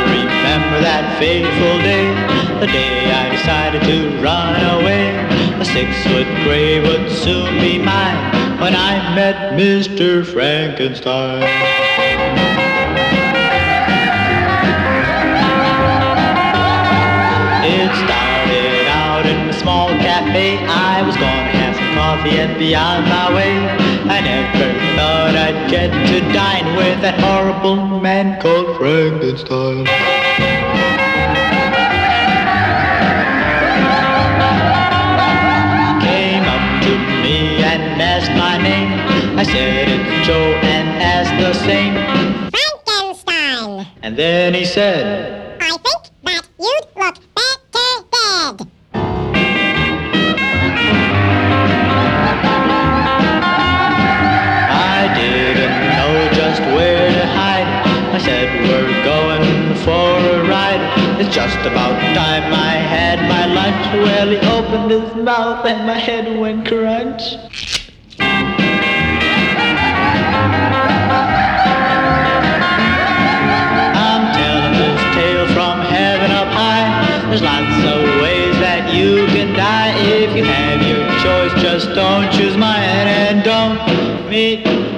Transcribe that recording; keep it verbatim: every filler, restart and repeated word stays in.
remember that fateful day, the day I decided to run away. A six-foot grave would soon be mine when I met Mister Frankenstein. It started out in a small cafe. I was gonna have some coffee and be on my way. I never thought I'd get to dine with that horrible man called Frankenstein. Came up to me and asked my name. I said it's Joe and asked the same. Frankenstein. And then he said, I think that you'd look better dead. I didn't know just where to hide. I said, we're going for a ride. It's just about time I had my lunch. Well, he opened his mouth and my head went crunch. I'm telling this tale from heaven up high. There's lots of ways that you can die. If you have your choice, just don't choose mine and don't meet